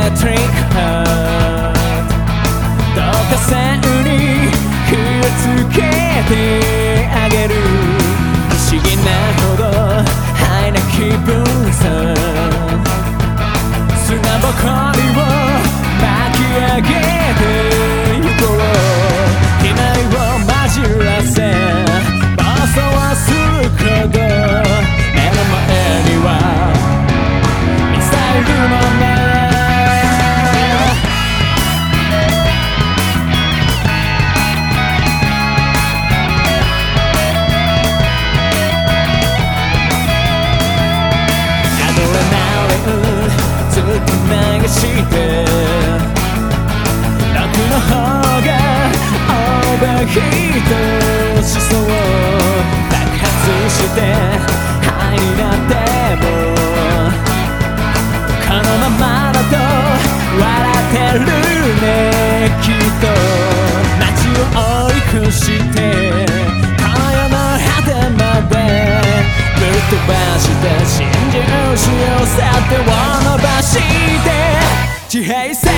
Electric Heart どうか線に火をつけてあげる不思議なほどハイな気分さ砂ぼこりを巻き上げてゆこう機内を混じらせ暴走するほど目の前にはミサイルのねずっと流して楽の方がオーバーヒートしそう爆発してハイになってもこのままだと笑ってるねきっと街を追い越して今夜の果てまでぶっ飛ばして真珠しようさってを伸ばして地平線